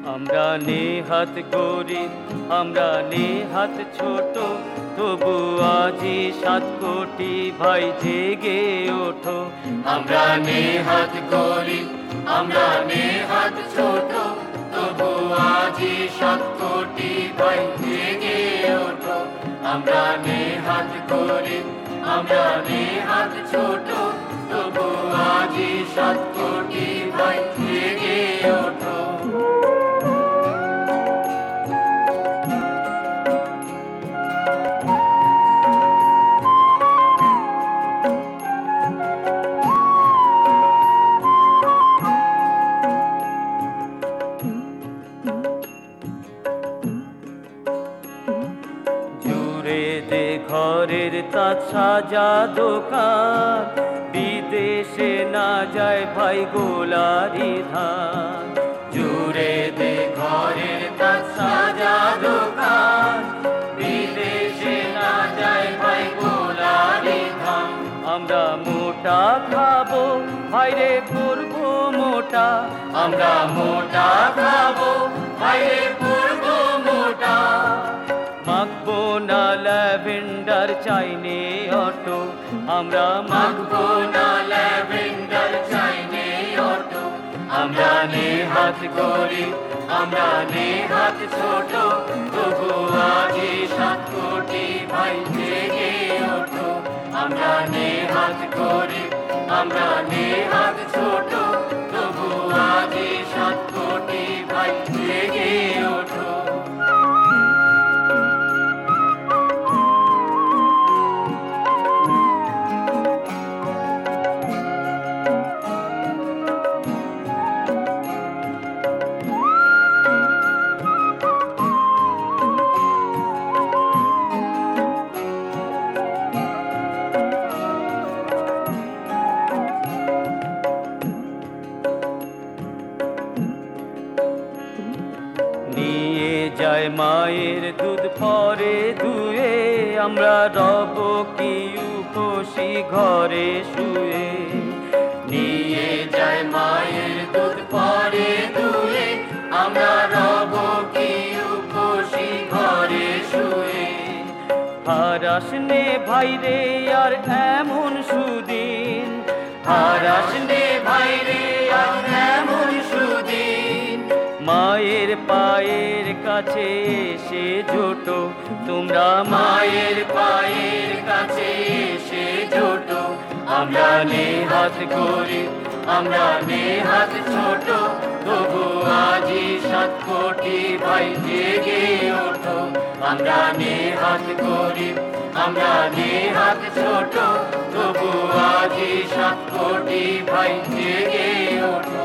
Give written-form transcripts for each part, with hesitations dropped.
আমরা নেহাত গরিব, আমরা নেহাত ছোট, তবু আজি 7 কোটি ভাই জেগে ওঠো। আমরা নেহাত গরিব, আমরা নেহাত ছোট, তবু আজি 7 কোটি ভাই জেগে ওঠো। আমরা নেহাত গরিব, আমরা নেহাত ছোট, তবু আজি 7 কোটি ভাই জেগে ওঠো। ঘরের তাজ সাজা দোকান, বিদেশে না যায় ভাই গোলারি ধান। জুড়ে দে ঘরের তাজ সাজা দোকান, বিদেশে না যায় ভাই গোলারি ধান। আমরা মোটা খাবো ভাইরে করবো মোটা, আমরা মোটা খাবো ভাইরে করবো মোটা। মাখবো না ল্যাভেন্ডার চাইনে অটো, আমরা মাখবো না ল্যাভেন্ডার চাইনে অটো। আমরা নেহাত গরিব, আমরা নেহাত ছোট, তবু আজি 7 কোটি ভাই জেগে ওঠো। আমরা নেহাত গরিব, আমরা নেহাত ছোট, তবু আজি 7 কোটি ভাই জেগে ওঠো। নিয়ে যায় মায়ের দুধ পরে দুয়ে, আমরা রব কি উপসী ঘরে শুয়ে। নিয়ে যায় মায়ের দুধ পরে দুয়ে, আমরা রব কি উপসী ঘরে শুয়ে। হারাস নে ভাইরে আর এমন সুদিন, হারাস নে ভাইরে আর এমন সুদিন। মায়ের পায়ের কাছে এসে জোটো, তোমরা মায়ের পায়ের কাছে এসে জোটো। আমরা নেহাত গরিব, আমরা নেহাত ছোট, তবু আজি 7 কোটি ভাই জেগে ওঠো। আমরা নেহাত গরিব, আমরা নেহাত ছোট, তবু আজি 7 কোটি ভাই জেগে ওঠো।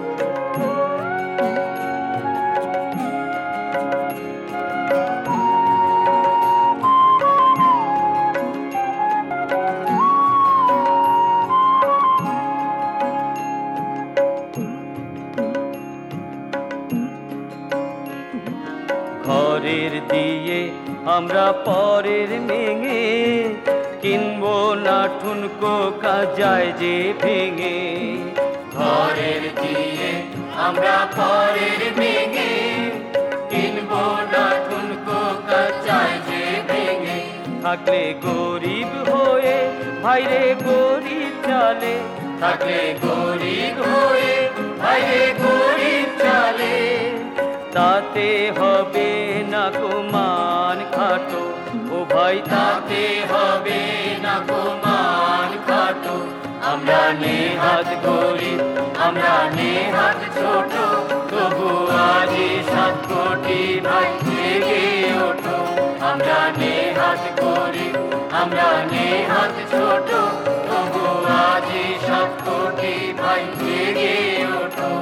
ঘরের দিয়ে আমরা পরের মেঙে, কিনবো না ঠুনকো কাজায় যে ভেঙে। ঘরের দিয়ে আমরা পরের ভেঙে, কিনবো না ঠুনকো কাজায় যে ভেঙে। থাকলে গরিব হয়ে ভাইরে গরিব চালে, থাকলে গরিব হয়ে ভাইরে গরিব চালে। তাতে হবে না কুমান খাটো, ও ভাই তাতে হবে না কুমান খাটো। আমরা নেহাত গরিব, আমরা নেহাত ছোট, তবু আজি 7 কোটি ভাই জেগে ওঠো। আমরা নেহাত গরিব, আমরা নেহাত ছোট, তবু আজি 7 কোটি ভাই জেগে ওঠো।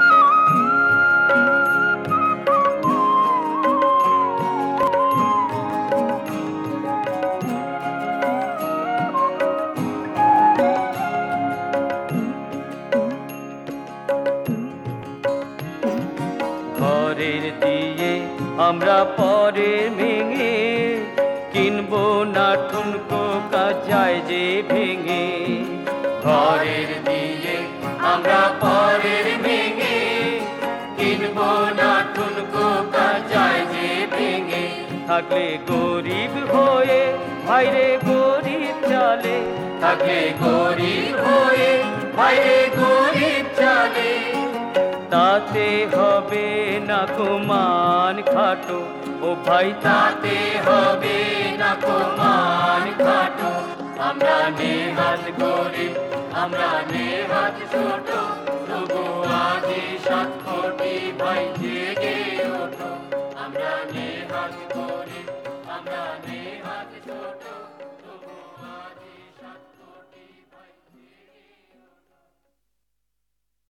ঘরের দিয়ে আমরা পরের ভেঙে, কিনবো না ঠুনকো কাজায় যে ভেঙে। ঘরের দিয়ে আমরা পরের ভেঙে, কিনবো কিনবো না ঠুনকো কাজায় যে ভেঙে। থাকলে গরিব হয়ে ভাইরে গরিব চালে, থাকলে গরিব হয়ে বাইরে গরিব চালে, তাতে হবে না কুমান খাটো ও ভাই, তাতে হবে না কমান খাটো। আমরা নেহাত গরিব, আমরা নেহাত ছোট, তবু আজি 7 কোটি ভাই জেগে ওঠো। আমরা নেহাত গরিব, আমরা নেহাত ছোট।